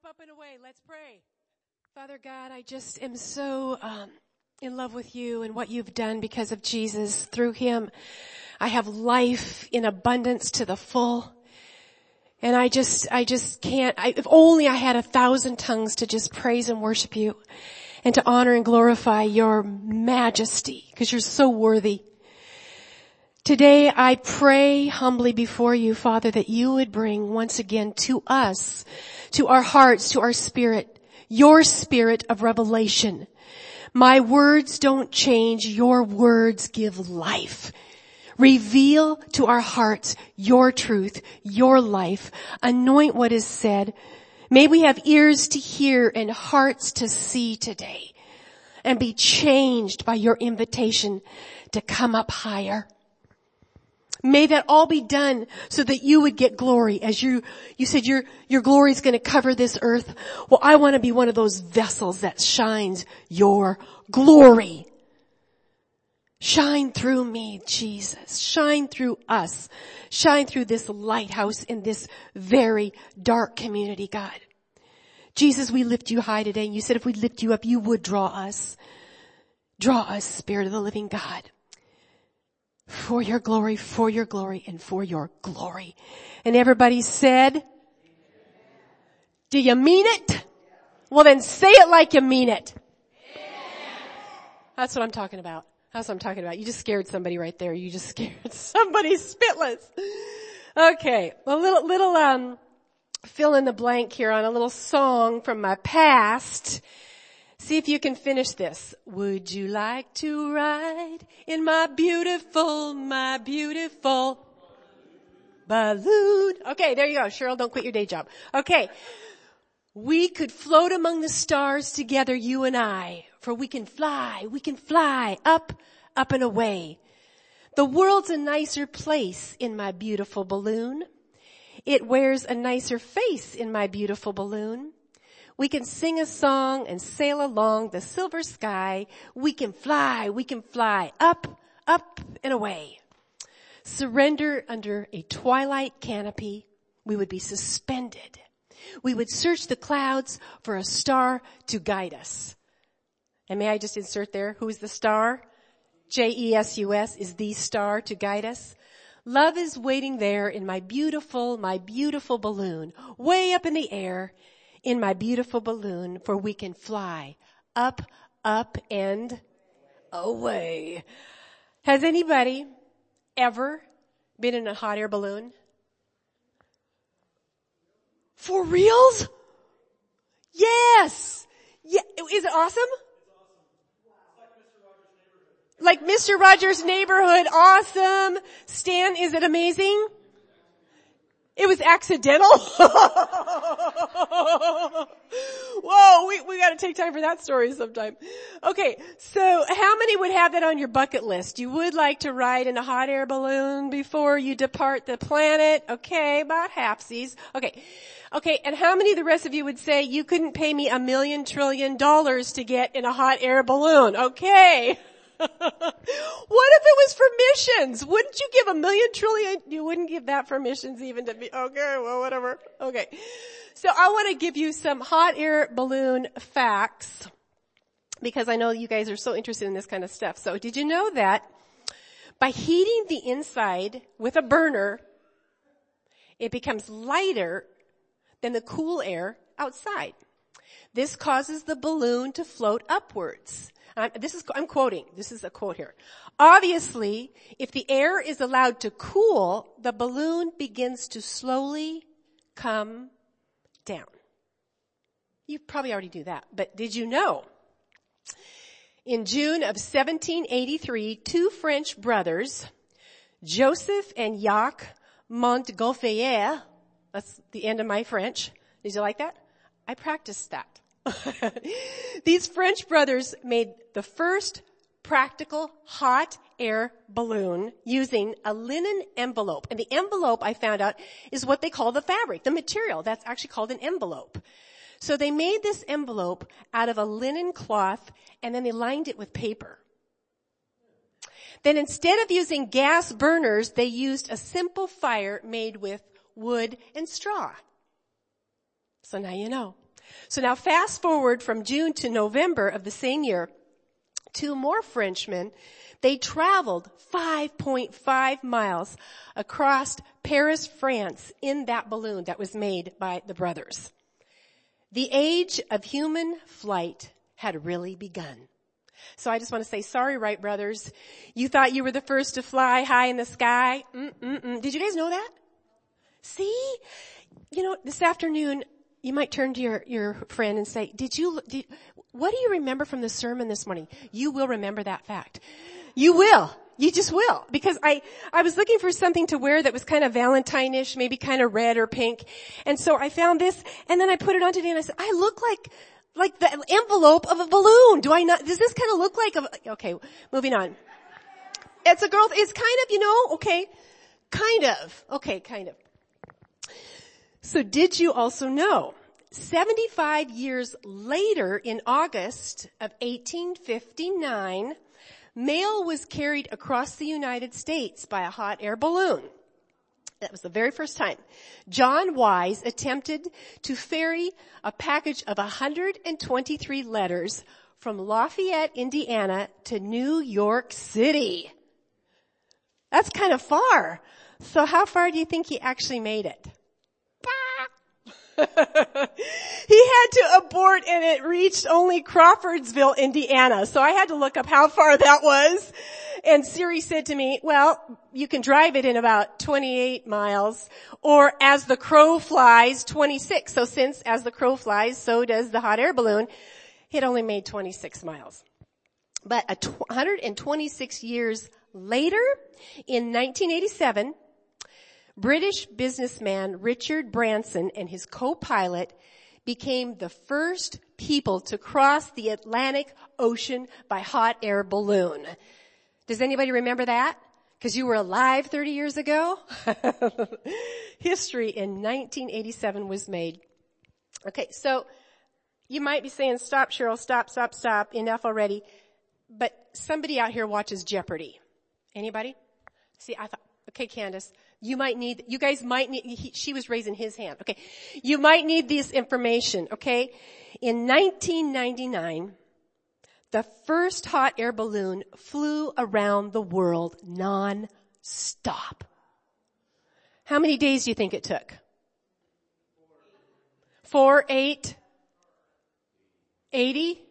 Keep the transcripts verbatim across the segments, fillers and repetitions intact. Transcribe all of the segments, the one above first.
up and away. Let's pray. Father God, I just am so um, in love with you and what you've done because of Jesus. Through him, I have life in abundance to the full. And I just, I just can't, I, if only I had a thousand tongues to just praise and worship you and to honor and glorify your majesty because you're so worthy. Today I pray humbly before you, Father, that you would bring once again to us, to our hearts, to our spirit, your spirit of revelation. My words don't change. Your words give life. Reveal to our hearts your truth, your life. Anoint what is said. May we have ears to hear and hearts to see today and be changed by your invitation to come up higher. May that all be done so that you would get glory. As you, you said your, your glory is going to cover this earth. Well, I want to be one of those vessels that shines your glory. Shine through me, Jesus. Shine through us. Shine through this lighthouse in this very dark community, God. Jesus, we lift you high today. And you said if we lift you up, you would draw us. Draw us, Spirit of the living God. For your glory, for your glory, and for your glory. And everybody said, do you mean it? Well then say it like you mean it. That's what I'm talking about. That's what I'm talking about. You just scared somebody right there. You just scared somebody spitless. Okay. A little, little, um, fill in the blank here on a little song from my past. See if you can finish this. Would you like to ride in my beautiful, my beautiful balloon? Okay, there you go. Cheryl, don't quit your day job. Okay. We could float among the stars together, you and I, for we can fly, we can fly up, up and away. The world's a nicer place in my beautiful balloon. It wears a nicer face in my beautiful balloon. We can sing a song and sail along the silver sky. We can fly, we can fly up, up and away. Surrender under a twilight canopy. We would be suspended. We would search the clouds for a star to guide us. And may I just insert there, who is the star? J E S U S is the star to guide us. Love is waiting there in my beautiful, my beautiful balloon, way up in the air. In my beautiful balloon, for we can fly up, up, and away. Has anybody ever been in a hot air balloon? For reals? Yes. Yeah. Is it awesome? Like Mister Rogers' Neighborhood. Awesome. Stan, is it amazing? It was accidental? Whoa, we, we gotta take time for that story sometime. Okay, so how many would have that on your bucket list? You would like to ride in a hot air balloon before you depart the planet? Okay, about halfsies. Okay. Okay, and how many of the rest of you would say you couldn't pay me a million trillion dollars to get in a hot air balloon? Okay. What if it was for missions? Wouldn't you give a million trillion? You wouldn't give that for missions even to be, okay, well, whatever. Okay. So I want to give you some hot air balloon facts because I know you guys are so interested in this kind of stuff. So did you know that by heating the inside with a burner, it becomes lighter than the cool air outside? This causes the balloon to float upwards. Um, this is, I'm quoting. This is a quote here. Obviously, if the air is allowed to cool, the balloon begins to slowly come down. You probably already do that, but did you know? In June of seventeen eighty-three, two French brothers, Joseph and Jacques Montgolfier, that's the end of my French. Did you like that? I practiced that. These French brothers made the first practical hot air balloon using a linen envelope. And the envelope, I found out, is what they call the fabric, the material. That's actually called an envelope. So they made this envelope out of a linen cloth, and then they lined it with paper. Then instead of using gas burners, they used a simple fire made with wood and straw. So now you know. So now fast forward from June to November of the same year, two more Frenchmen, they traveled five point five miles across Paris, France in that balloon that was made by the brothers. The age of human flight had really begun. So I just want to say, sorry, Wright brothers. You thought you were the first to fly high in the sky. Mm-mm-mm. Did you guys know that? See? You know, this afternoon, you might turn to your, your friend and say, did you, did, what do you remember from the sermon this morning? You will remember that fact. You will. You just will. Because I, I was looking for something to wear that was kind of Valentine-ish, maybe kind of red or pink. And so I found this, and then I put it on today and I said, I look like, like the envelope of a balloon. Do I not, does this kind of look like a, okay, moving on. It's a girl, it's kind of, you know, okay, kind of, okay, kind of. So did you also know, seventy-five years later in August of eighteen fifty-nine, mail was carried across the United States by a hot air balloon. That was the very first time. John Wise attempted to ferry a package of one hundred twenty-three letters from Lafayette, Indiana to New York City. That's kind of far. So how far do you think he actually made it? He had to abort and it reached only Crawfordsville, Indiana. So I had to look up how far that was. And Siri said to me, well, you can drive it in about twenty-eight miles, or as the crow flies, twenty-six. So since as the crow flies, so does the hot air balloon, it only made twenty-six miles. But a one hundred twenty-six years later, in nineteen eighty-seven, British businessman Richard Branson and his co-pilot became the first people to cross the Atlantic Ocean by hot air balloon. Does anybody remember that? Because you were alive thirty years ago? History in nineteen eighty-seven was made. Okay, so you might be saying, stop, Cheryl, stop, stop, stop, enough already. But somebody out here watches Jeopardy. Anybody? See, I thought, okay, Candace, you might need, you guys might need, he, she was raising his hand. Okay. You might need this information. Okay. In nineteen ninety-nine, the first hot air balloon flew around the world non-stop. How many days do you think it took? Four, eight, eighty, one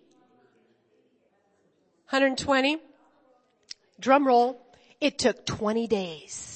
hundred twenty. Drum roll. It took twenty days.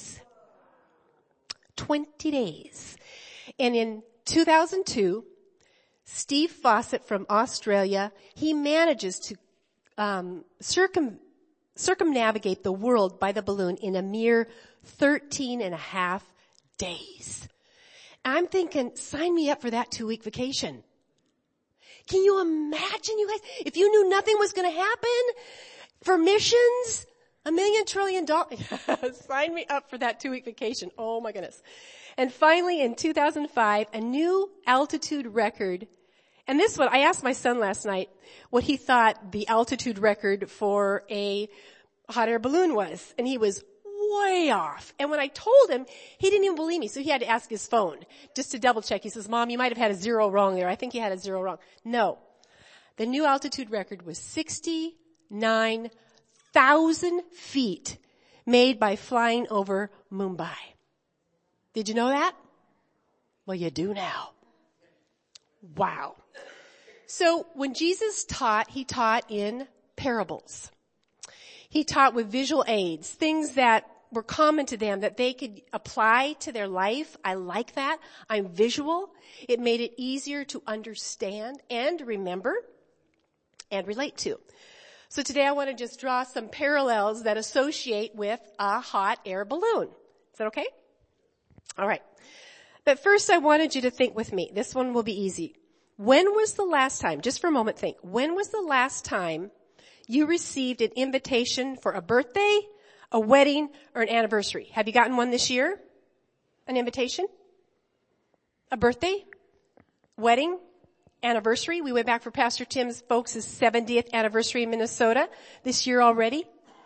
twenty days. And in two thousand two, Steve Fawcett from Australia, he manages to um, circum circumnavigate the world by the balloon in a mere thirteen and a half days. I'm thinking, sign me up for that two-week vacation. Can you imagine, you guys, if you knew nothing was going to happen for missions? A million trillion dollars. Sign me up for that two-week vacation. Oh my goodness. And finally, in two thousand five, a new altitude record. And this one, I asked my son last night what he thought the altitude record for a hot air balloon was. And he was way off. And when I told him, he didn't even believe me. So he had to ask his phone just to double check. He says, Mom, you might have had a zero wrong there. I think you had a zero wrong. No. The new altitude record was sixty-nine thousand feet made by flying over Mumbai. Did you know that? Well, you do now. Wow. So when Jesus taught, he taught in parables. He taught with visual aids, things that were common to them that they could apply to their life. I like that. I'm visual. It made it easier to understand and remember and relate to. So today I want to just draw some parallels that associate with a hot air balloon. Is that okay? All right. But first I wanted you to think with me. This one will be easy. When was the last time, just for a moment think, when was the last time you received an invitation for a birthday, a wedding, or an anniversary? Have you gotten one this year? An invitation? A birthday? Wedding? Anniversary? We went back for Pastor Tim's folks' seventieth anniversary in Minnesota this year already.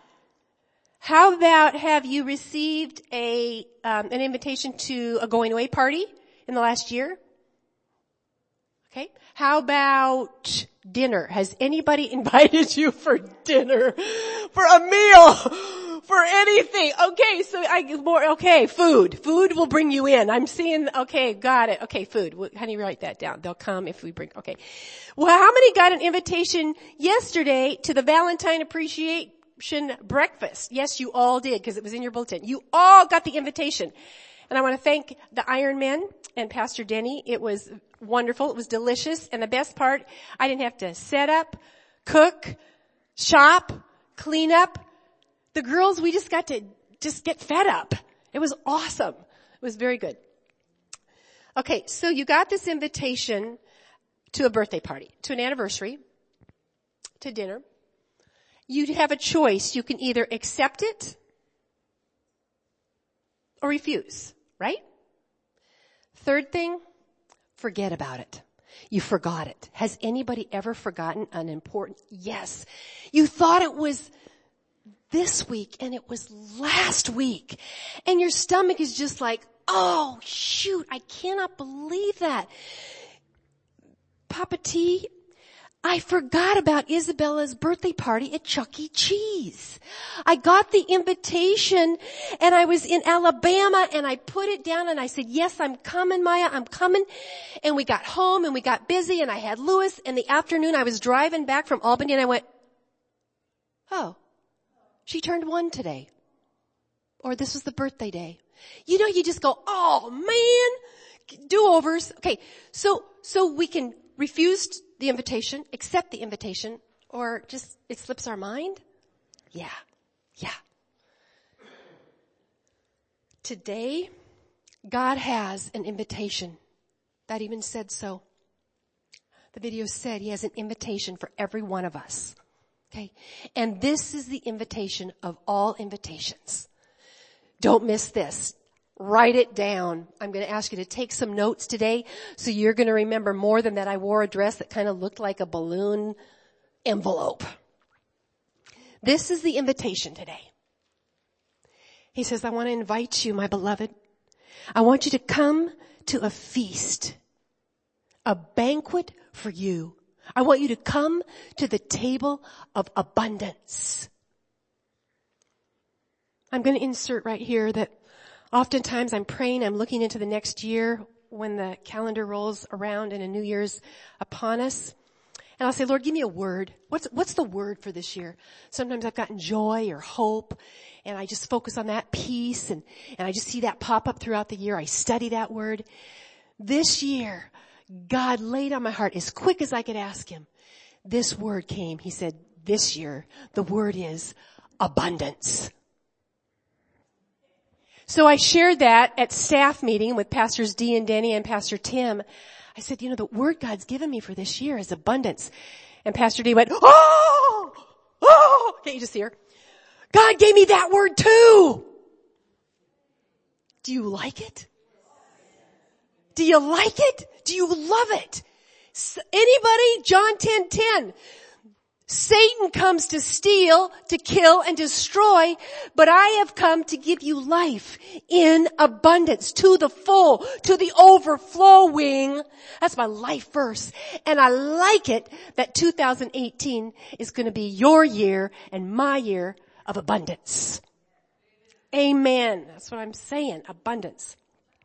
How about have you received a um, an invitation to a going away party in the last year? Okay. How about dinner? Has anybody invited you for dinner? For a meal? For anything? Okay, so I, more, okay, food. Food will bring you in. I'm seeing, okay, got it. Okay, food. How do you write that down? They'll come if we bring, okay. Well, how many got an invitation yesterday to the Valentine Appreciation Breakfast? Yes, you all did, because it was in your bulletin. You all got the invitation. And I want to thank the Iron Men and Pastor Denny. It was wonderful. It was delicious. And the best part, I didn't have to set up, cook, shop, clean up. The girls, we just got to just get fed up. It was awesome. It was very good. Okay, so you got this invitation to a birthday party, to an anniversary, to dinner. You have a choice. You can either accept it or refuse, right? Third thing, forget about it. You forgot it. Has anybody ever forgotten an important? Yes. You thought it was this week and it was last week. And your stomach is just like, oh shoot, I cannot believe that. Papa T, I forgot about Isabella's birthday party at Chuck E. Cheese. I got the invitation and I was in Alabama and I put it down and I said, yes, I'm coming, Maya, I'm coming. And we got home and we got busy and I had Lewis. In the afternoon I was driving back from Albany and I went, oh, she turned one today. Or this was the birthday day. You know, you just go, oh man, do-overs. Okay, so, so we can refuse the invitation, accept the invitation, or just it slips our mind? Yeah, yeah. Today, God has an invitation. That even said so. The video said he has an invitation for every one of us. Okay? And this is the invitation of all invitations. Don't miss this. Write it down. I'm going to ask you to take some notes today so you're going to remember more than that I wore a dress that kind of looked like a balloon envelope. This is the invitation today. He says, I want to invite you, my beloved. I want you to come to a feast, a banquet for you. I want you to come to the table of abundance. I'm going to insert right here that oftentimes I'm praying, I'm looking into the next year when the calendar rolls around and a new year's upon us. And I'll say, Lord, give me a word. What's, what's the word for this year? Sometimes I've gotten joy or hope and I just focus on that peace and, and I just see that pop up throughout the year. I study that word. This year, God laid on my heart as quick as I could ask him. This word came. He said, this year, the word is abundance. So I shared that at staff meeting with Pastors Dee and Denny and Pastor Tim. I said, you know, the word God's given me for this year is abundance. And Pastor Dee went, oh, oh, can't you just hear? God gave me that word too. Do you like it? Do you like it? Do you love it? Anybody? John ten ten. Satan comes to steal, to kill, and destroy, but I have come to give you life in abundance, to the full, to the overflowing. That's my life verse. And I like it that two thousand eighteen is going to be your year and my year of abundance. Amen. That's what I'm saying, abundance.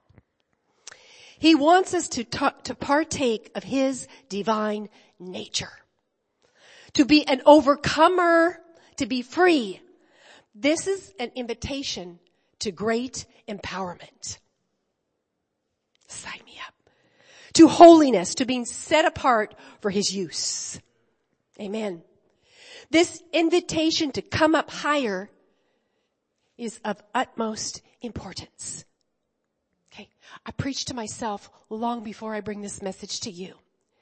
He wants us to, ta- to partake of his divine nature. To be an overcomer, to be free. This is an invitation to great empowerment. Sign me up. To holiness, to being set apart for his use. Amen. This invitation to come up higher is of utmost importance. Okay. I preach to myself long before I bring this message to you.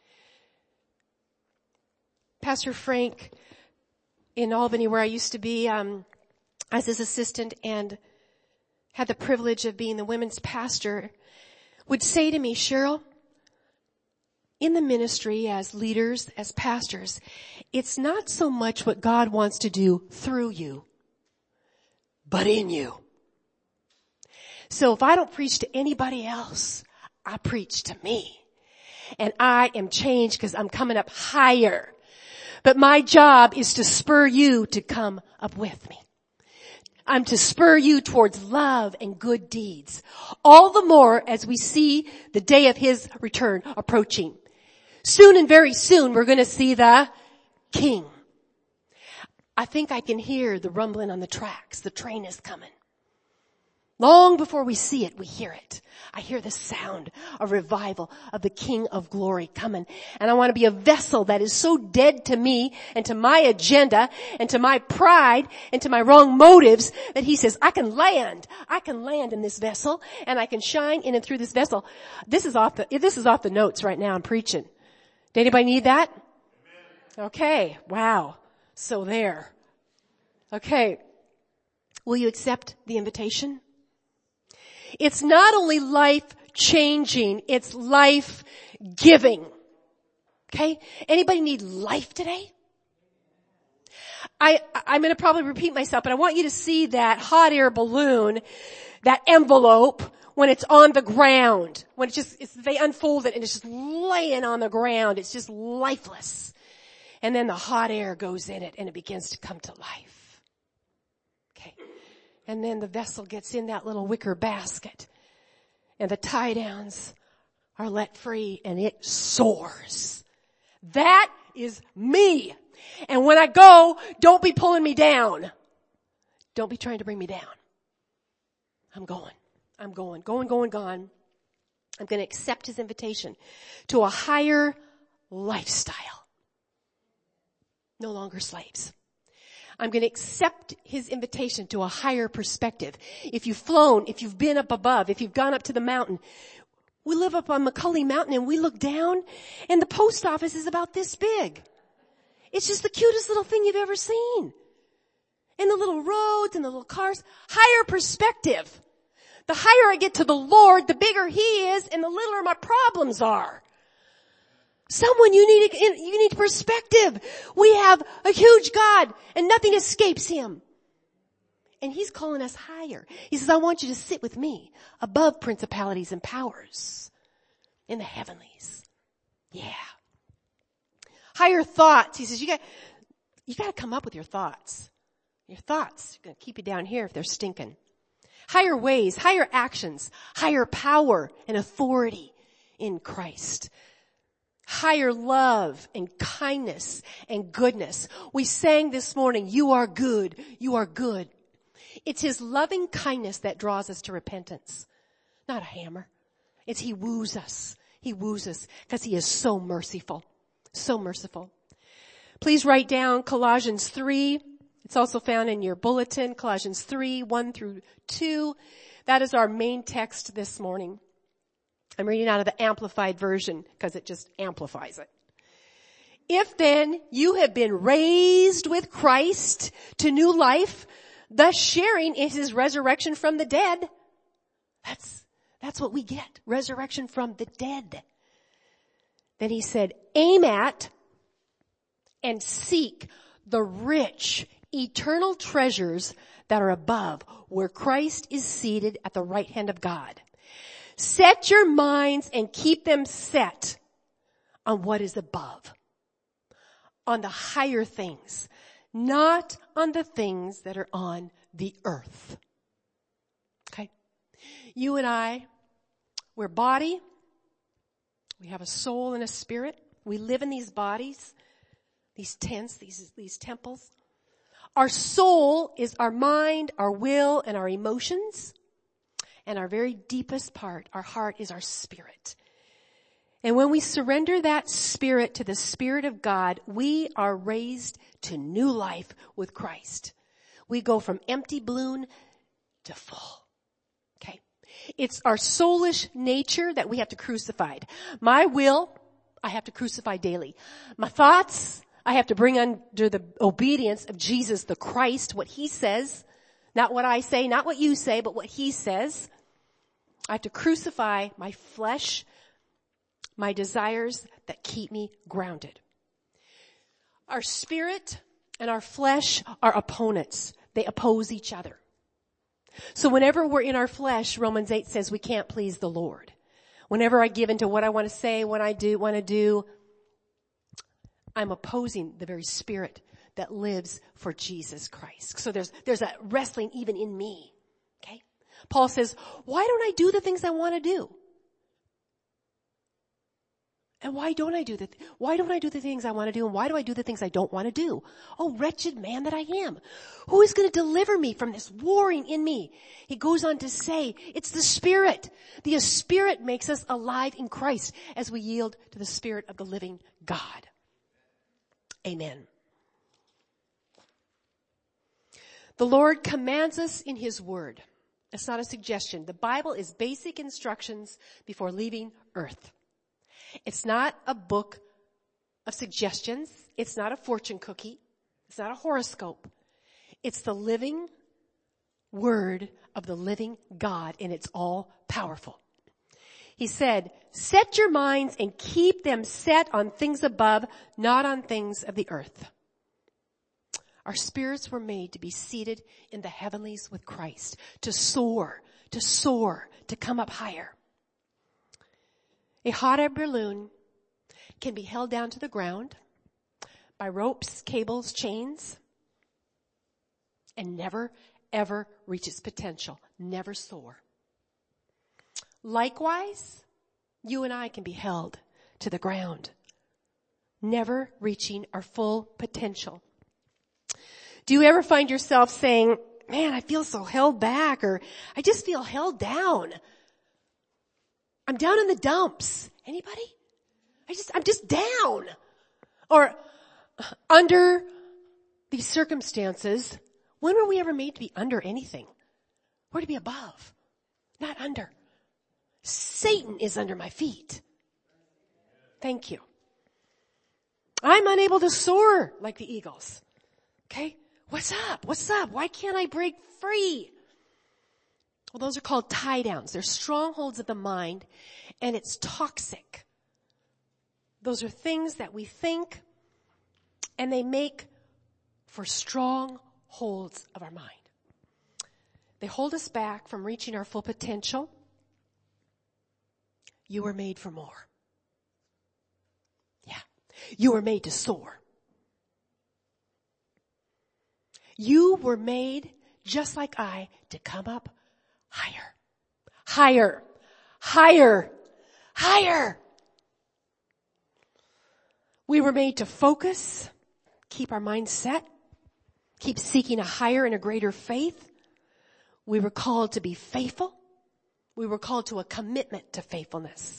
Pastor Frank in Albany, where I used to be, um, as his assistant and had the privilege of being the women's pastor, would say to me, Cheryl, in the ministry as leaders, as pastors, it's not so much what God wants to do through you, but in you. So if I don't preach to anybody else, I preach to me. And I am changed because I'm coming up higher. But my job is to spur you to come up with me. I'm to spur you towards love and good deeds. All the more as we see the day of his return approaching. Soon and very soon we're going to see the King. I think I can hear the rumbling on the tracks. The train is coming. Long before we see it, we hear it. I hear the sound of revival of the King of Glory coming. And I want to be a vessel that is so dead to me and to my agenda and to my pride and to my wrong motives that he says, I can land. I can land in this vessel and I can shine in and through this vessel. This is off the, this is off the notes right now. I'm preaching. Did anybody need that? Okay. Wow. So there. Okay. Will you accept the invitation? It's not only life changing, it's life giving. Okay? Anybody need life today? I, I'm going to probably repeat myself, but I want you to see that hot air balloon, that envelope, when it's on the ground, when it's just, it's, they unfold it and it's just laying on the ground. It's just lifeless. And then the hot air goes in it and it begins to come to life. Okay. And then the vessel gets in that little wicker basket and the tie downs are let free and it soars. That is me. And when I go, don't be pulling me down. Don't be trying to bring me down. I'm going. I'm going, going, going, gone. I'm going to accept his invitation to a higher lifestyle. No longer slaves. I'm going to accept his invitation to a higher perspective. If you've flown, if you've been up above, if you've gone up to the mountain, we live up on McCully Mountain and we look down and the post office is about this big. It's just the cutest little thing you've ever seen. And the little roads and the little cars. Higher perspective. The higher I get to the Lord, the bigger he is and the littler my problems are. Someone, you need, a, you need perspective. We have a huge God and nothing escapes him. And he's calling us higher. He says, I want you to sit with me above principalities and powers in the heavenlies. Yeah. Higher thoughts. He says, you got, you got to come up with your thoughts. Your thoughts are going to keep you down here if they're stinking. Higher ways, higher actions, higher power and authority in Christ. Higher love and kindness and goodness. We sang this morning, you are good, you are good. It's his loving kindness that draws us to repentance. Not a hammer. It's he woos us. He woos us because he is so merciful. So merciful. Please write down Colossians three. It's also found in your bulletin, Colossians three, one through two. That is our main text this morning. I'm reading out of the Amplified Version because it just amplifies it. If then you have been raised with Christ to new life, thus sharing in his resurrection from the dead. That's, that's what we get. Resurrection from the dead. Then he said, aim at and seek the rich eternal treasures that are above, where Christ is seated at the right hand of God. Set your minds and keep them set on what is above, on the higher things, not on the things that are on the earth. Okay? You and I, we're body, we have a soul and a spirit. We live in these bodies, these tents, these, these temples. Our soul is our mind, our will, and our emotions. And our very deepest part, our heart, is our spirit. And when we surrender that spirit to the Spirit of God, we are raised to new life with Christ. We go from empty balloon to full. Okay. It's our soulish nature that we have to crucify. My will, I have to crucify daily. My thoughts, I have to bring under the obedience of Jesus the Christ, what he says. Not what I say, not what you say, but what he says. I have to crucify my flesh, my desires that keep me grounded. Our spirit and our flesh are opponents. They oppose each other. So whenever we're in our flesh, Romans eight says we can't please the Lord. Whenever I give into what I want to say, what I do, want to do, I'm opposing the very spirit that lives for Jesus Christ. So there's, there's a wrestling even in me. Okay? Paul says, why don't I do the things I want to do? And why don't I do the, th- why don't I do the things I want to do? And why do I do the things I don't want to do? Oh, wretched man that I am. Who is going to deliver me from this warring in me? He goes on to say, it's the Spirit. The Spirit makes us alive in Christ as we yield to the Spirit of the living God. Amen. The Lord commands us in His Word. It's not a suggestion. The Bible is basic instructions before leaving earth. It's not a book of suggestions. It's not a fortune cookie. It's not a horoscope. It's the living Word of the living God, and it's all powerful. He said, set your minds and keep them set on things above, not on things of the earth. Our spirits were made to be seated in the heavenlies with Christ, to soar, to soar, to come up higher. A hot air balloon can be held down to the ground by ropes, cables, chains, and never, ever reach its potential, never soar. Likewise, you and I can be held to the ground, never reaching our full potential. Do you ever find yourself saying, man, I feel so held back, or I just feel held down? I'm down in the dumps. Anybody? I just, I'm just down. Or under these circumstances, when were we ever made to be under anything? We're to be above, not under. Satan is under my feet. Thank you. I'm unable to soar like the eagles. Okay? What's up? What's up? Why can't I break free? Well, those are called tie downs. They're strongholds of the mind, and it's toxic. Those are things that we think, and they make for strongholds of our mind. They hold us back from reaching our full potential. You were made for more. Yeah. You were made to soar. You were made, just like I, to come up higher, higher, higher, higher. We were made to focus, keep our minds set, keep seeking a higher and a greater faith. We were called to be faithful. We were called to a commitment to faithfulness.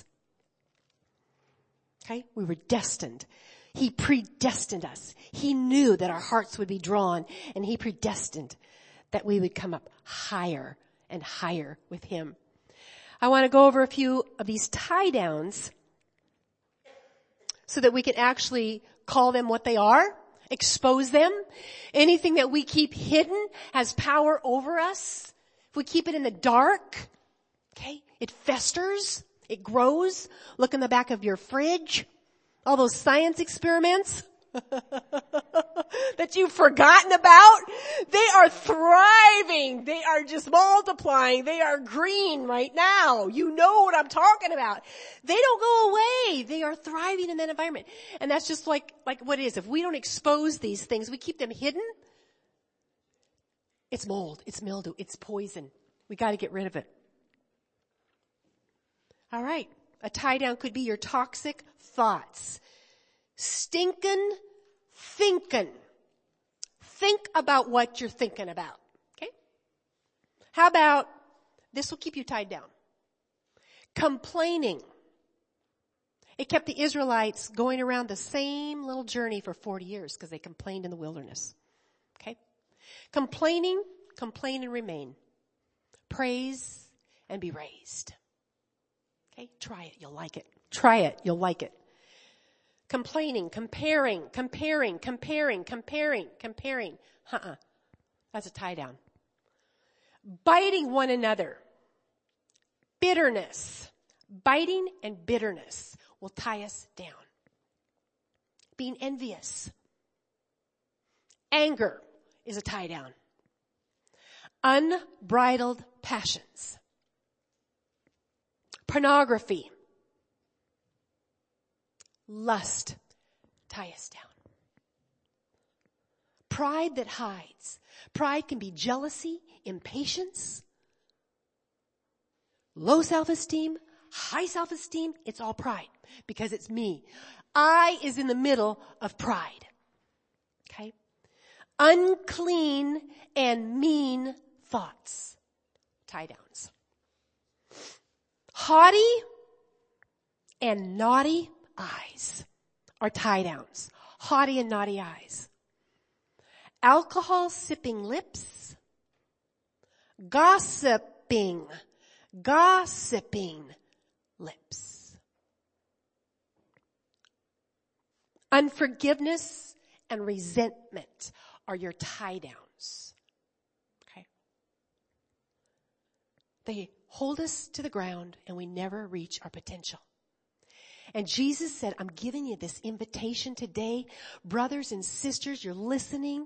Okay? We were destined. He predestined us. He knew that our hearts would be drawn, and He predestined that we would come up higher and higher with Him. I want to go over a few of these tie downs so that we can actually call them what they are, expose them. Anything that we keep hidden has power over us. If we keep it in the dark, okay, it festers, it grows. Look in the back of your fridge. All those science experiments that you've forgotten about, they are thriving. They are just multiplying. They are green right now. You know what I'm talking about. They don't go away. They are thriving in that environment. And that's just like, like what it is. If we don't expose these things, we keep them hidden, it's mold, it's mildew, it's poison. We got to get rid of it. All right. A tie down could be your toxic thoughts. Stinkin' thinkin'. Think about what you're thinking about. Okay? How about, this will keep you tied down. Complaining. It kept the Israelites going around the same little journey for forty years because they complained in the wilderness. Okay? Complaining, complain and remain. Praise and be raised. Okay? Try it. You'll like it. Try it. You'll like it. Complaining, comparing, comparing, comparing, comparing, comparing. Uh-uh. That's a tie down. Biting one another. Bitterness. Biting and bitterness will tie us down. Being envious. Anger is a tie down. Unbridled passions. Pornography, lust tie us down. Pride that hides. Pride can be jealousy, impatience, low self-esteem, high self-esteem. It's all pride because it's me. I is in the middle of pride. Okay? Unclean and mean thoughts. Tie downs. Haughty and naughty eyes are tie downs. Haughty and naughty eyes. Alcohol sipping lips. Gossiping. Gossiping lips. Unforgiveness and resentment are your tie downs. Okay? They hold us to the ground and we never reach our potential. And Jesus said, I'm giving you this invitation today. Brothers and sisters, you're listening.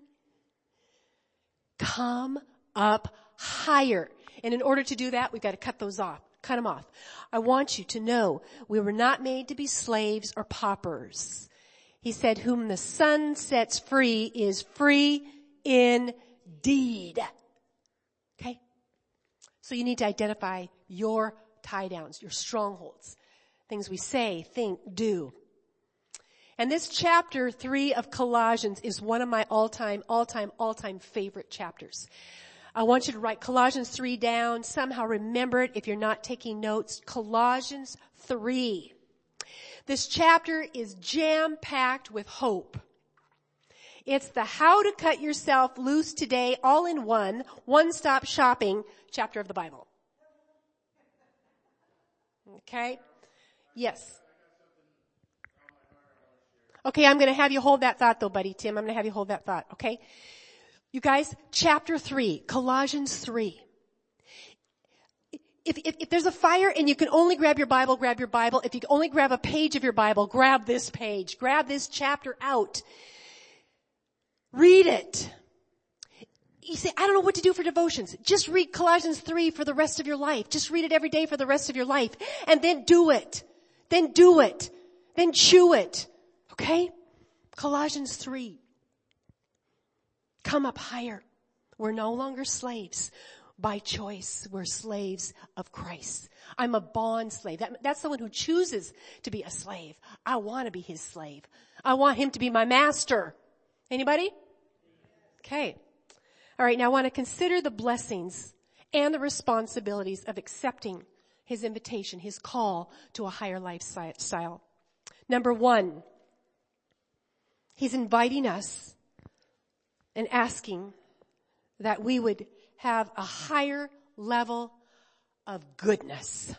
Come up higher. And in order to do that, we've got to cut those off. Cut them off. I want you to know we were not made to be slaves or paupers. He said, whom the Son sets free is free indeed. Okay? So you need to identify your tie downs, your strongholds. Things we say, think, do. And this chapter three of Colossians is one of my all-time, all-time, all-time favorite chapters. I want you to write Colossians three down. Somehow remember it if you're not taking notes. Colossians three. This chapter is jam-packed with hope. It's the how to cut yourself loose today, all in one, one-stop shopping chapter of the Bible. Okay? Yes. Okay, I'm going to have you hold that thought though, buddy Tim. I'm going to have you hold that thought, okay? You guys, chapter three, Colossians three. If, if, if there's a fire and you can only grab your Bible, grab your Bible. If you can only grab a page of your Bible, grab this page. Grab this chapter out. Read it. You say, I don't know what to do for devotions. Just read Colossians three for the rest of your life. Just read it every day for the rest of your life. And then do it. Then do it. Then chew it. Okay? Colossians three. Come up higher. We're no longer slaves. By choice, we're slaves of Christ. I'm a bond slave. That, that's someone who chooses to be a slave. I want to be his slave. I want him to be my master. Anybody? Okay. All right, now I want to consider the blessings and the responsibilities of accepting his invitation, his call to a higher lifestyle. Number one, he's inviting us and asking that we would have a higher level of goodness.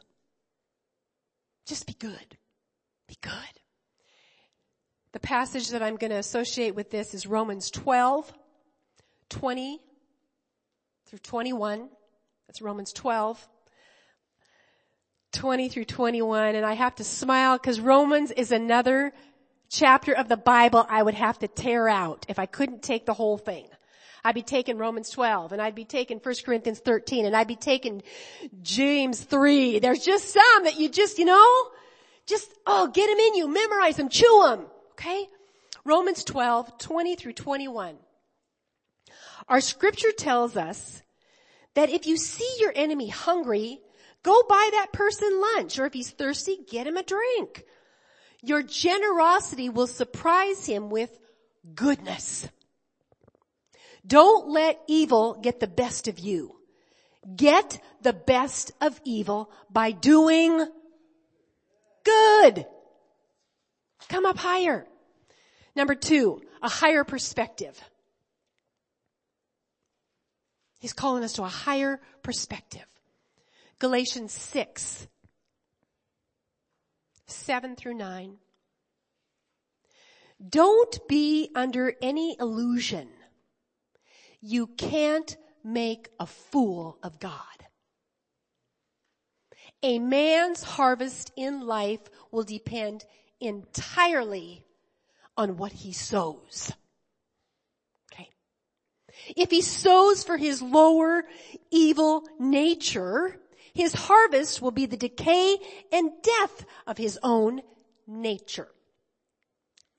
Just be good. Be good. The passage that I'm going to associate with this is Romans twelve, twenty through twenty-one. That's Romans twelve, twenty through twenty-one. And I have to smile because Romans is another chapter of the Bible I would have to tear out if I couldn't take the whole thing. I'd be taking Romans twelve, and I'd be taking First Corinthians thirteen, and I'd be taking James three. There's just some that you just, you know, just, oh, get them in you, memorize them, chew them, okay? Romans twelve, twenty through twenty-one. Our scripture tells us that if you see your enemy hungry, go buy that person lunch, or if he's thirsty, get him a drink. Your generosity will surprise him with goodness. Don't let evil get the best of you. Get the best of evil by doing good. Come up higher. Number two, a higher perspective. He's calling us to a higher perspective. Galatians six, seven through nine. Don't be under any illusion. You can't make a fool of God. A man's harvest in life will depend entirely on what he sows. Okay. If he sows for his lower evil nature, his harvest will be the decay and death of his own nature.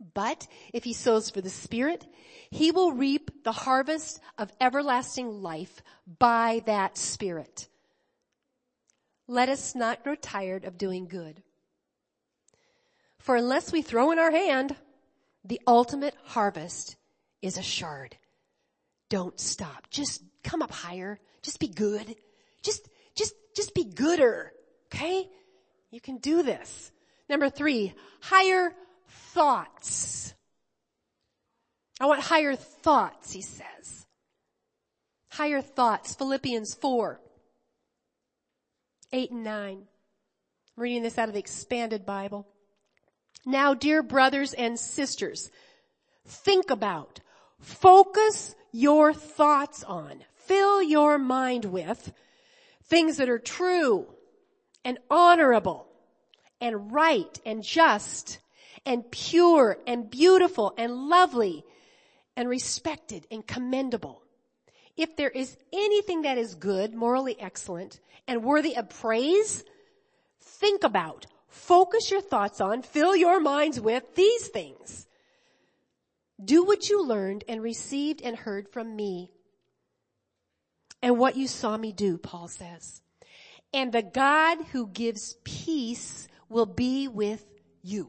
But if he sows for the Spirit, he will reap the harvest of everlasting life by that Spirit. Let us not grow tired of doing good. For unless we throw in our hand, the ultimate harvest is assured. Don't stop. Just come up higher. Just be good. Just, just, just be gooder. Okay? You can do this. Number three, higher thoughts. I want higher thoughts, he says. Higher thoughts. Philippians four, eight and nine. I'm reading this out of the Expanded Bible. Now, dear brothers and sisters, think about, focus your thoughts on, fill your mind with things that are true and honorable and right and just and pure and beautiful and lovely and respected and commendable. If there is anything that is good, morally excellent, and worthy of praise, think about, focus your thoughts on, fill your minds with these things. Do what you learned and received and heard from me, and what you saw me do, Paul says. And the God who gives peace will be with you.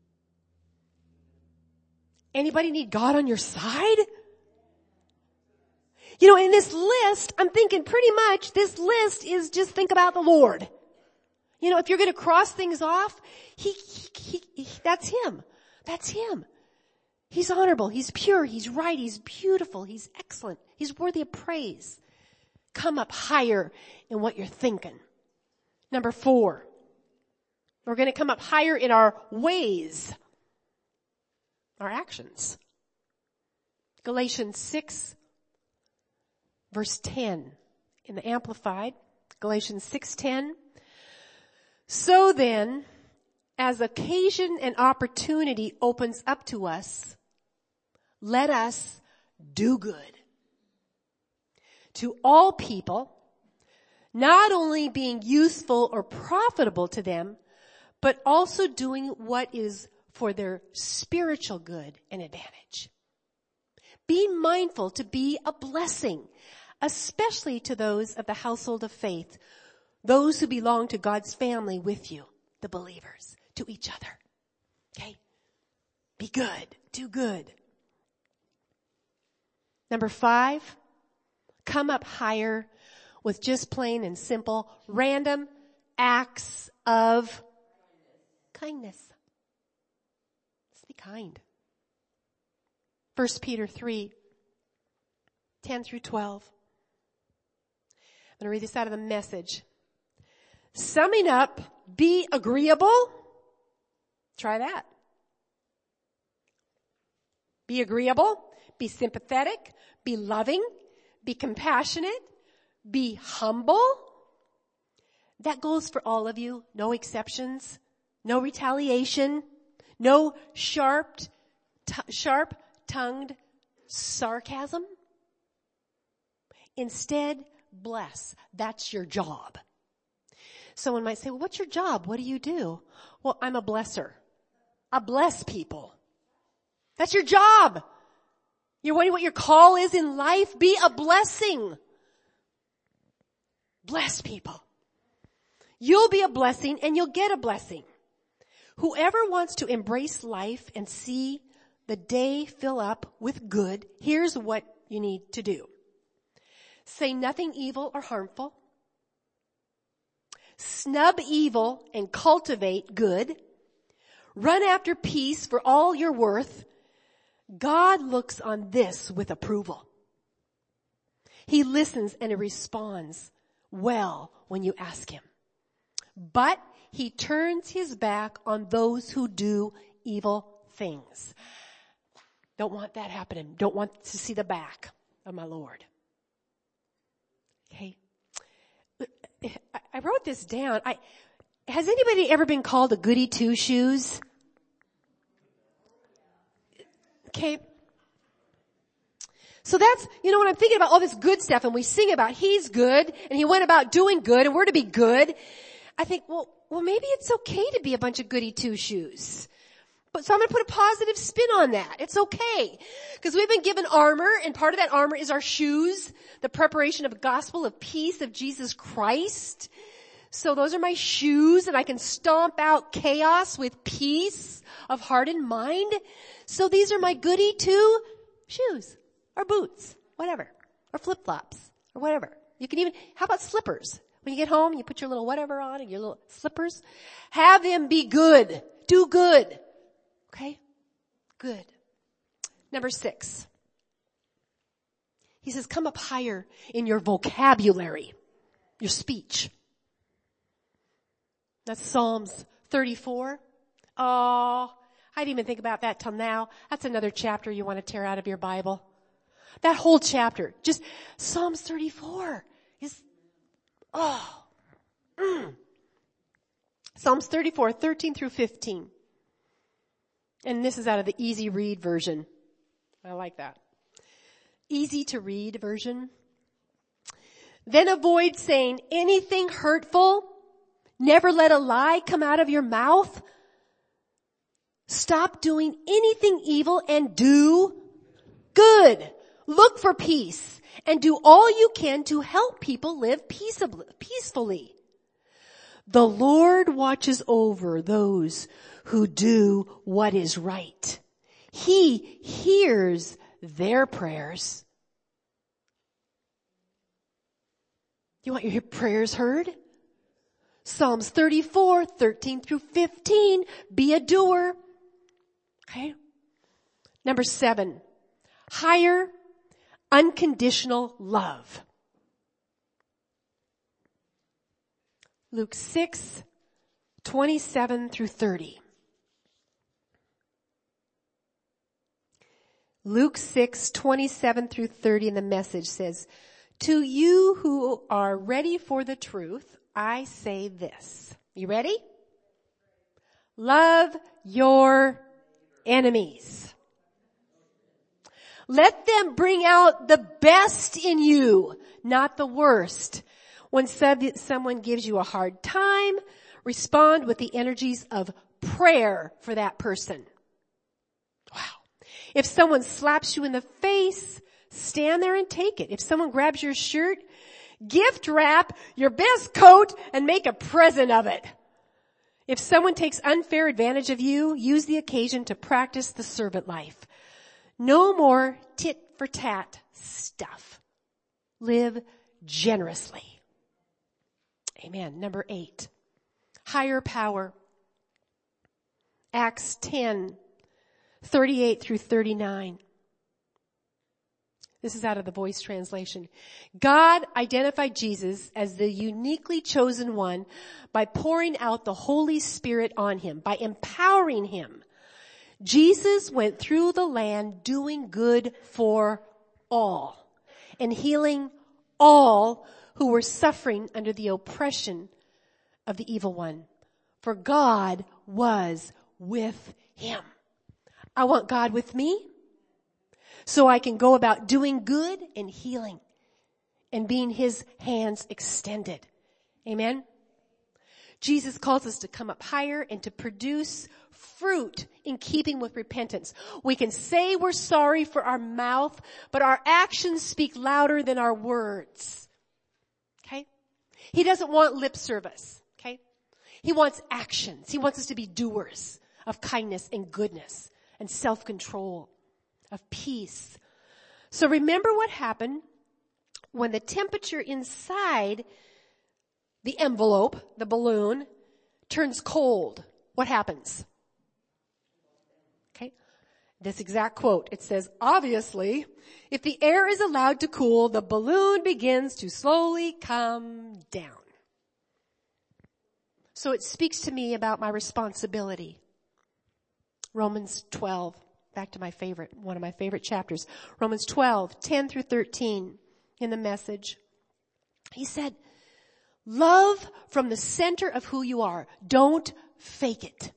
Anybody need God on your side? You know, in this list, I'm thinking pretty much this list is just think about the Lord. You know, if you're going to cross things off, he, he, he, he, that's him. That's him. He's honorable. He's pure. He's right. He's beautiful. He's excellent. He's worthy of praise. Come up higher in what you're thinking. Number four, we're going to come up higher in our ways, our actions. Galatians six, verse ten in the Amplified. Galatians six ten. So then, as occasion and opportunity opens up to us, let us do good to all people, not only being useful or profitable to them, but also doing what is for their spiritual good and advantage. Be mindful to be a blessing, especially to those of the household of faith, those who belong to God's family with you, the believers, to each other. Okay? Be good. Do good. Number five, come up higher with just plain and simple, random acts of kindness. Let's be kind. First Peter three, ten through twelve. I'm going to read this out of the Message. Summing up, be agreeable. Try that. Be agreeable. Be sympathetic. Be loving. Be compassionate. Be humble. That goes for all of you. No exceptions. No retaliation. No sharp, t- sharp-tongued sarcasm. Instead, bless. That's your job. Someone might say, well, what's your job? What do you do? Well, I'm a blesser. I bless people. That's your job. You're wondering what your call is in life? Be a blessing. Bless people. You'll be a blessing and you'll get a blessing. Whoever wants to embrace life and see the day fill up with good, here's what you need to do. Say nothing evil or harmful. Snub evil and cultivate good. Run after peace for all you're worth. God looks on this with approval. He listens and he responds well when you ask him. But he turns his back on those who do evil things. Don't want that happening. Don't want to see the back of my Lord. Okay. I wrote this down. I, has anybody ever been called a goody two-shoes? Okay. So that's, you know, when I'm thinking about all this good stuff and we sing about he's good and he went about doing good and we're to be good, I think, well, well, maybe it's okay to be a bunch of goody two-shoes. But so I'm going to put a positive spin on that. It's okay. Because we've been given armor, and part of that armor is our shoes, the preparation of the gospel of peace of Jesus Christ. So those are my shoes, and I can stomp out chaos with peace of heart and mind. So these are my goody two shoes, or boots, whatever, or flip-flops, or whatever. You can even, how about slippers? When you get home, you put your little whatever on and your little slippers. Have them be good. Do good. Okay? Good. Number six. He says, come up higher in your vocabulary, your speech. That's Psalms thirty-four. Oh, I didn't even think about that till now. That's another chapter you want to tear out of your Bible. That whole chapter, just Psalms thirty-four is, oh. Mm. Psalms thirty-four, thirteen through fifteen. And this is out of the easy read version. I like that. Easy to read version. Then avoid saying anything hurtful. Never let a lie come out of your mouth. Stop doing anything evil and do good. Look for peace and do all you can to help people live peaceably, peacefully. The Lord watches over those who do what is right. He hears their prayers. You want your prayers heard? Psalms thirty-four, thirteen through fifteen. Be a doer. Okay. Number seven. Higher unconditional love. Luke six, twenty-seven through thirty. Luke six, twenty-seven through thirty in the Message says, to you who are ready for the truth, I say this. You ready? Love your enemies. Let them bring out the best in you, not the worst. When someone gives you a hard time, respond with the energies of prayer for that person. Wow. If someone slaps you in the face, stand there and take it. If someone grabs your shirt, gift wrap your best coat and make a present of it. If someone takes unfair advantage of you, use the occasion to practice the servant life. No more tit for tat stuff. Live generously. Amen. Number eight. Higher power. Acts ten, thirty-eight through thirty-nine. This is out of the Voice translation. God identified Jesus as the uniquely chosen one by pouring out the Holy Spirit on him, by empowering him. Jesus went through the land doing good for all and healing all who were suffering under the oppression of the evil one. For God was with him. I want God with me so I can go about doing good and healing and being his hands extended. Amen. Jesus calls us to come up higher and to produce fruit in keeping with repentance. We can say we're sorry for our mouth, but our actions speak louder than our words. Okay? He doesn't want lip service. Okay? He wants actions. He wants us to be doers of kindness and goodness and self-control, of peace. So remember what happened when the temperature inside the envelope, the balloon, turns cold. What happens? Okay. This exact quote. It says, obviously, if the air is allowed to cool, the balloon begins to slowly come down. So it speaks to me about my responsibility. Romans twelve, back to my favorite, one of my favorite chapters. Romans twelve, ten through thirteen in the Message. He said, love from the center of who you are. Don't fake it.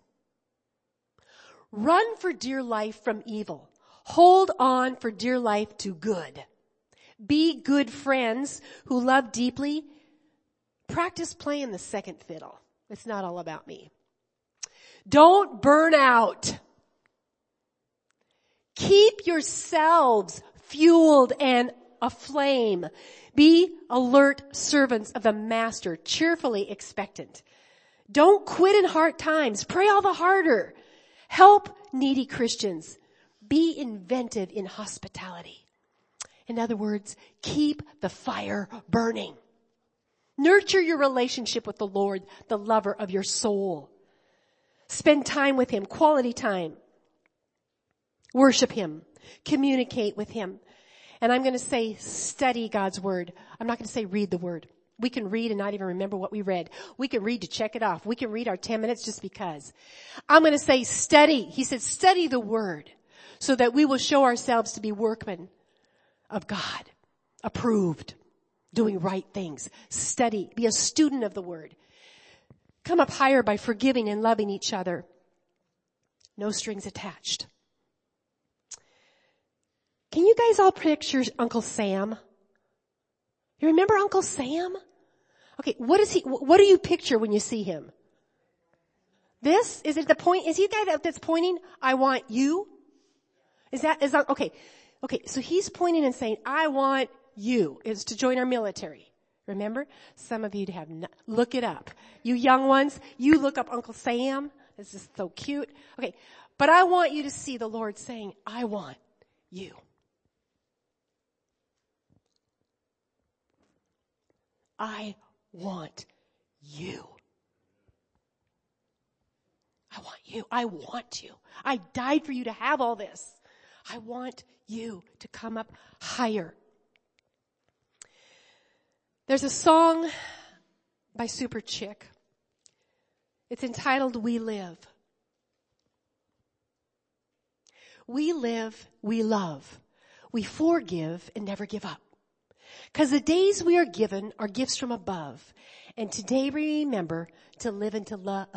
Run for dear life from evil. Hold on for dear life to good. Be good friends who love deeply. Practice playing the second fiddle. It's not all about me. Don't burn out. Keep yourselves fueled and aflame. Be alert servants of the master, cheerfully expectant. Don't quit in hard times. Pray all the harder. Help needy Christians. Be inventive in hospitality. In other words, keep the fire burning. Nurture your relationship with the Lord, the lover of your soul. Spend time with Him, quality time. Worship Him. Communicate with Him. And I'm going to say study God's Word. I'm not going to say read the Word. We can read and not even remember what we read. We can read to check it off. We can read our ten minutes just because. I'm going to say study. He said study the Word so that we will show ourselves to be workmen of God, approved, doing right things. Study. Be a student of the Word. Come up higher by forgiving and loving each other. No strings attached. Can you guys all picture Uncle Sam? You remember Uncle Sam? Okay, what is he, what do you picture when you see him? This? Is it the point, is he the guy that's pointing, I want you? Is that, is that, okay. Okay, so he's pointing and saying, I want you, is to join our military. Remember? Some of you have not, look it up. You young ones, you look up Uncle Sam. This is so cute. Okay, but I want you to see the Lord saying, I want you. I want you. I want you. I want you. I died for you to have all this. I want you to come up higher. There's a song by Super Chick. It's entitled We Live. We live, we love. We forgive and never give up. Because the days we are given are gifts from above. And today we remember to live into love.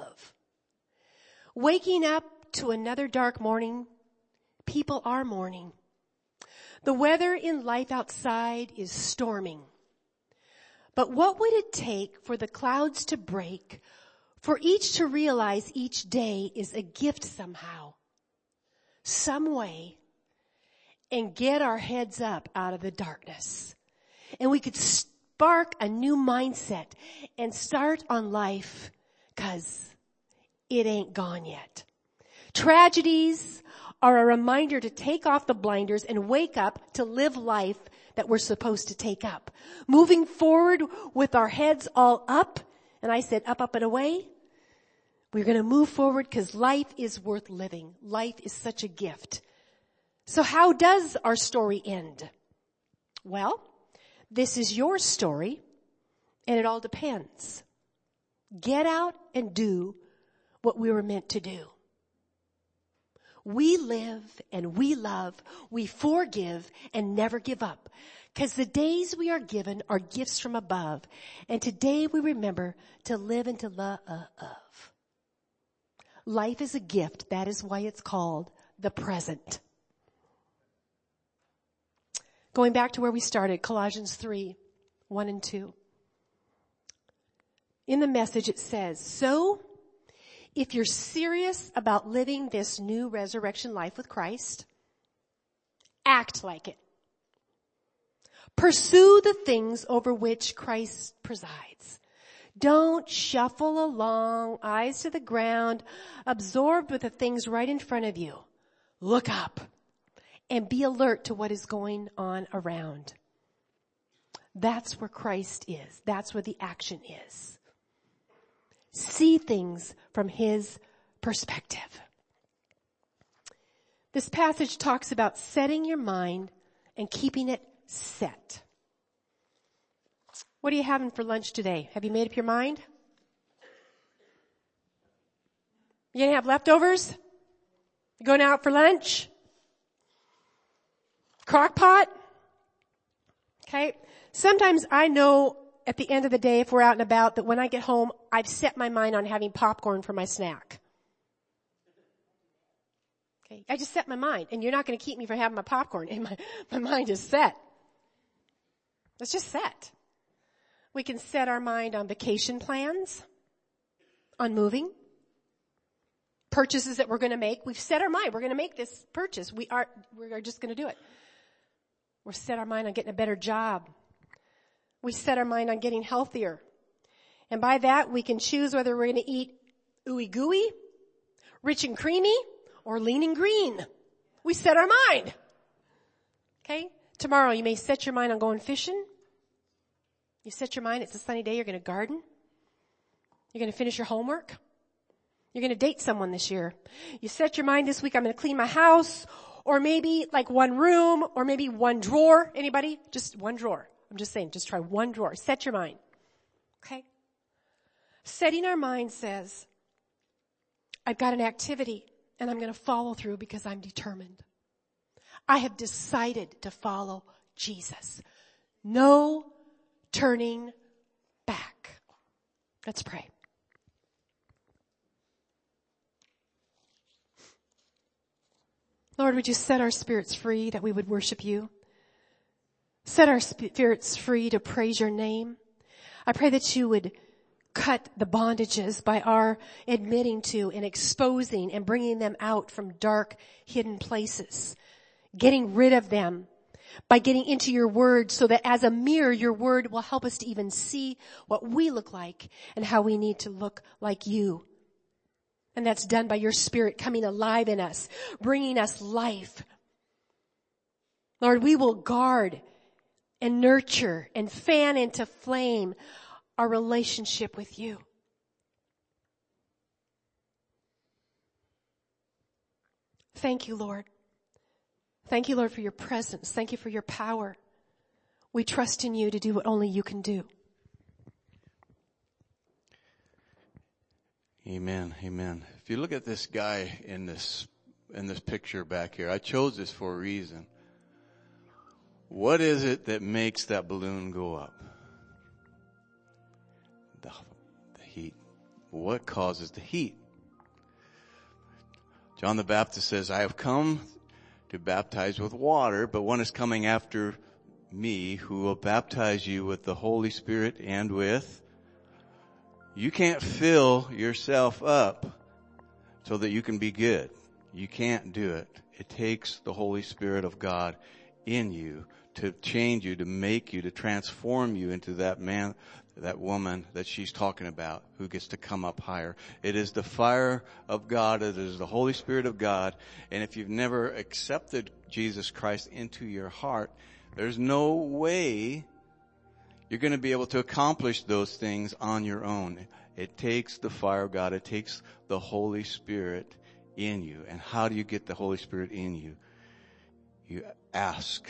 Waking up to another dark morning, people are mourning. The weather in life outside is storming. But what would it take for the clouds to break, for each to realize each day is a gift somehow, some way, and get our heads up out of the darkness? And we could spark a new mindset and start on life, because it ain't gone yet. Tragedies are a reminder to take off the blinders and wake up to live life that we're supposed to take up. Moving forward with our heads all up, and I said up, up, and away. We're going to move forward because life is worth living. Life is such a gift. So how does our story end? Well, this is your story, and it all depends. Get out and do what we were meant to do. We live and we love, we forgive and never give up. Because the days we are given are gifts from above. And today we remember to live into love. Life is a gift. That is why it's called the present. Going back to where we started, Colossians three, one and two. In the Message it says, so if you're serious about living this new resurrection life with Christ, act like it. Pursue the things over which Christ presides. Don't shuffle along, eyes to the ground, absorbed with the things right in front of you. Look up and be alert to what is going on around. That's where Christ is. That's where the action is. See things from His perspective. This passage talks about setting your mind and keeping it set. What are you having for lunch today? Have you made up your mind? You gonna have leftovers? You going out for lunch? Crock pot? Okay. Sometimes I know at the end of the day, if we're out and about, that when I get home, I've set my mind on having popcorn for my snack. Okay. I just set my mind, and you're not going to keep me from having my popcorn, and my, my mind is set. It's just set. We can set our mind on vacation plans, on moving, purchases that we're going to make. We've set our mind. We're going to make this purchase. We are, we are just going to do it. We've set our mind on getting a better job. We set our mind on getting healthier. And by that, we can choose whether we're going to eat ooey gooey, rich and creamy, or lean and green. We set our mind. Okay? Tomorrow you may set your mind on going fishing. You set your mind, it's a sunny day, you're going to garden. You're going to finish your homework. You're going to date someone this year. You set your mind this week, I'm going to clean my house, or maybe like one room, or maybe one drawer. Anybody? Just one drawer. I'm just saying, just try one drawer. Set your mind. Okay? Setting our mind says, I've got an activity and I'm going to follow through because I'm determined. I have decided to follow Jesus. No turning back. Let's pray. Lord, would you set our spirits free that we would worship you? Set our spirits free to praise your name. I pray that you would cut the bondages by our admitting to and exposing and bringing them out from dark, hidden places. Getting rid of them by getting into your word so that as a mirror, your word will help us to even see what we look like and how we need to look like you. And that's done by your spirit coming alive in us, bringing us life. Lord, we will guard and nurture and fan into flame our relationship with you. Thank you, Lord. Thank you, Lord, for your presence. Thank you for your power. We trust in you to do what only you can do. Amen. Amen. If you look at this guy in this, in this picture back here, I chose this for a reason. What is it that makes that balloon go up? The, the heat. What causes the heat? John the Baptist says, I have come to baptize with water, but one is coming after me who will baptize you with the Holy Spirit and with. You can't fill yourself up so that you can be good. You can't do it. It takes the Holy Spirit of God in you to change you, to make you, to transform you into that man, that woman that she's talking about who gets to come up higher. It is the fire of God. It is the Holy Spirit of God. And if you've never accepted Jesus Christ into your heart, there's no way you're going to be able to accomplish those things on your own. It takes the fire of God. It takes the Holy Spirit in you. And how do you get the Holy Spirit in you? You ask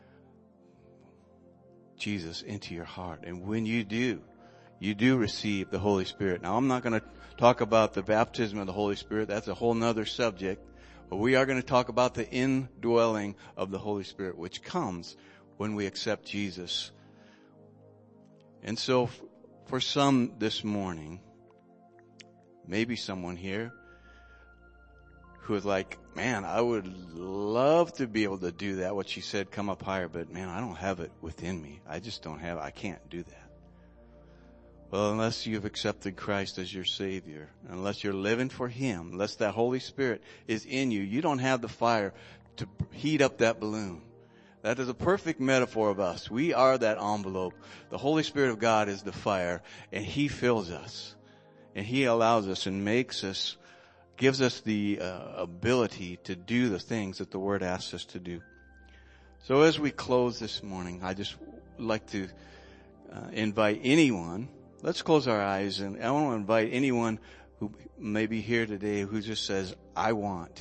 Jesus into your heart. And when you do, you do receive the Holy Spirit. Now, I'm not going to talk about the baptism of the Holy Spirit. That's a whole nother subject. But we are going to talk about the indwelling of the Holy Spirit, which comes when we accept Jesus. And so for some this morning, maybe someone here who is like, man, I would love to be able to do that, what she said, come up higher, but man, I don't have it within me. I just don't have it. I can't do that. Well, unless you've accepted Christ as your Savior, unless you're living for Him, unless that Holy Spirit is in you, you don't have the fire to heat up that balloon. That is a perfect metaphor of us. We are that envelope. The Holy Spirit of God is the fire, and He fills us. And He allows us and makes us, gives us the uh, ability to do the things that the Word asks us to do. So as we close this morning, I just like to uh, invite anyone, let's close our eyes, and I want to invite anyone who may be here today who just says, I want,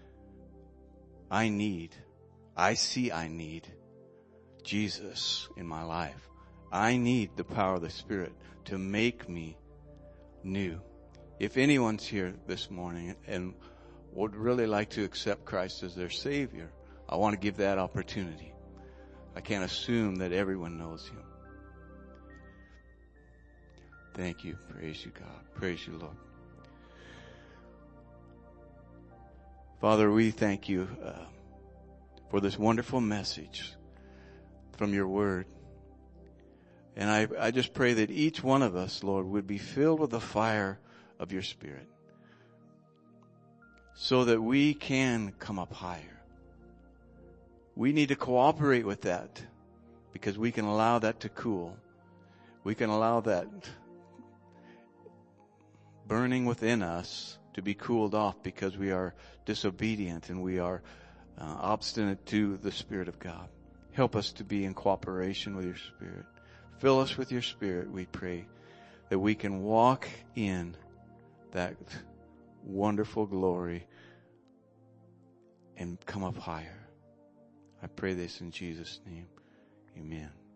I need, I see I need Jesus in my life. I need the power of the Spirit to make me new. If anyone's here this morning and would really like to accept Christ as their Savior, I want to give that opportunity. I can't assume that everyone knows Him. Thank you. Praise you, God. Praise you, Lord. Father, we thank you uh, for this wonderful message from your Word. And I, I just pray that each one of us, Lord, would be filled with the fire of your Spirit. so that we can come up higher. We need to cooperate with that because we can allow that to cool. We can allow that burning within us to be cooled off because we are disobedient and we are uh, obstinate to the Spirit of God. Help us to be in cooperation with your Spirit. Fill us with your Spirit, we pray, that we can walk in that wonderful glory and come up higher. I pray this in Jesus' name. Amen.